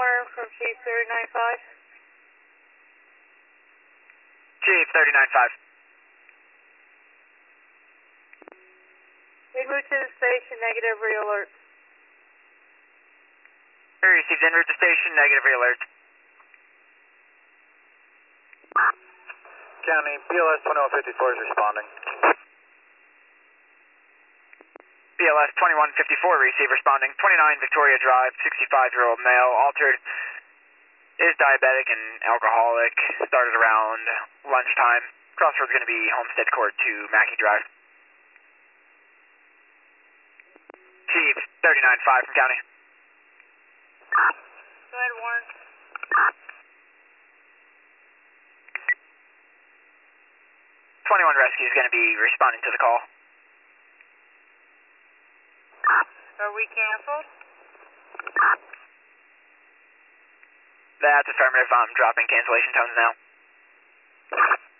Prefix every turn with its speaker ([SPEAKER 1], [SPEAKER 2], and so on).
[SPEAKER 1] Warner from Chief 395.
[SPEAKER 2] Chief 395.
[SPEAKER 1] We moved to the station, negative re-alert.
[SPEAKER 2] Received en route to station, negative re-alert.
[SPEAKER 3] County, BLS 2154 is responding.
[SPEAKER 2] BLS 2154, receive responding. 29 Victoria Drive, 65-year-old male, altered, is diabetic and alcoholic, started around lunchtime. Crossroads going to be Homestead Court to Mackey Drive. Chief 395 from County.
[SPEAKER 1] Go ahead, Warren.
[SPEAKER 2] 21 Rescue is going to be responding to the call.
[SPEAKER 1] Are we canceled?
[SPEAKER 2] That's affirmative. I'm dropping cancellation tones now.